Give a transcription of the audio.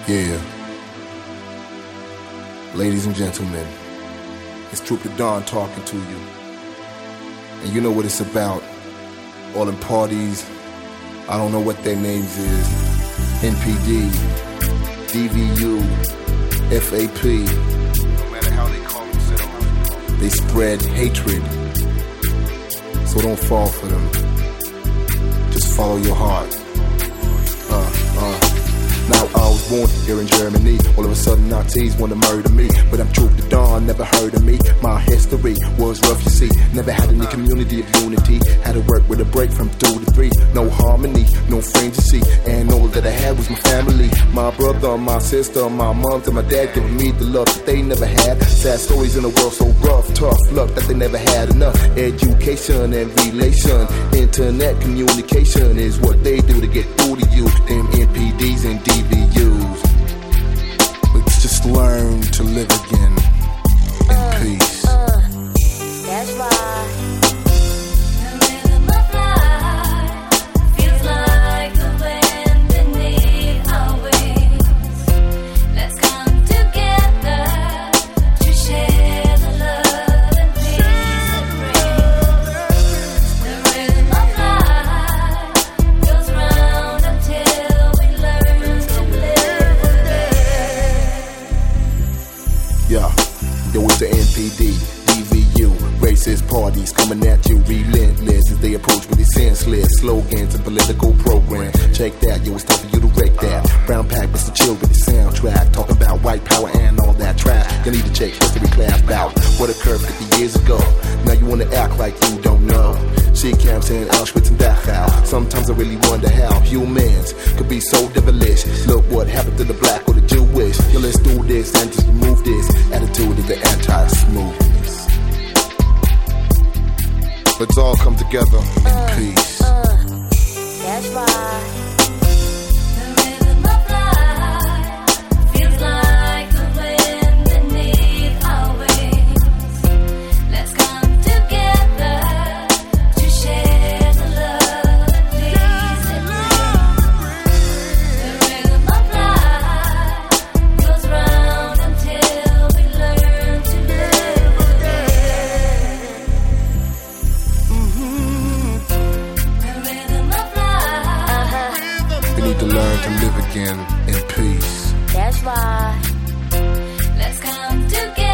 Yeah. Ladies and gentlemen, it's Troop the Don talking to you. And you know what it's about. All them parties, I don't know what their names is. NPD, DVU, FAP. No matter how they call themselves, they spread hatred. So don't fall for them. Just follow your heart. Now I was born here in Germany. All of a sudden Nazis want to murder me, but I'm Troop the Don, never heard of me. My history was rough, you see. Never had any community of unity. Had to work with a break from 2 to 3. No harmony, no friends, you see. And all that I had was my family. My brother, my sister, my mom, and my dad giving me the love that they never had. Sad stories in a world so rough, tough luck that they never had enough. Education and relation, internet communication is what they do to get through to you. Them NPDs and DVUs. Let's just learn to live again in peace. That's right. The rhythm of life feels like the wind beneath our wings. Let's come together to share the love and peace it brings. The rhythm of life goes round until we learn to live again. Yeah, it's the NPD, DVU, racist parties coming at you relentless as they approach with these senseless slogans and political program. Check that, it's time for you to wreck that. Brown pack, Mr. Chill with the soundtrack, talking about white power and all that trash. You need to check history class about what occurred 50 years ago. Now you wanna act like you don't know. Shit camps in Auschwitz and Dachau. Sometimes I really wonder how humans could be so devilish. Look what happened to the black or the Jewish. Yo, let's do this and just remove this attitude of the anti-smoothness. Let's all come together in peace. That's right. The rhythm of life feels like the wind beneath our wings. Let's come together to share the love and peace it brings. The rhythm of life goes round until we learn to live again. The rhythm of life. We need to learn to live again in peace. That's right. Let's come together.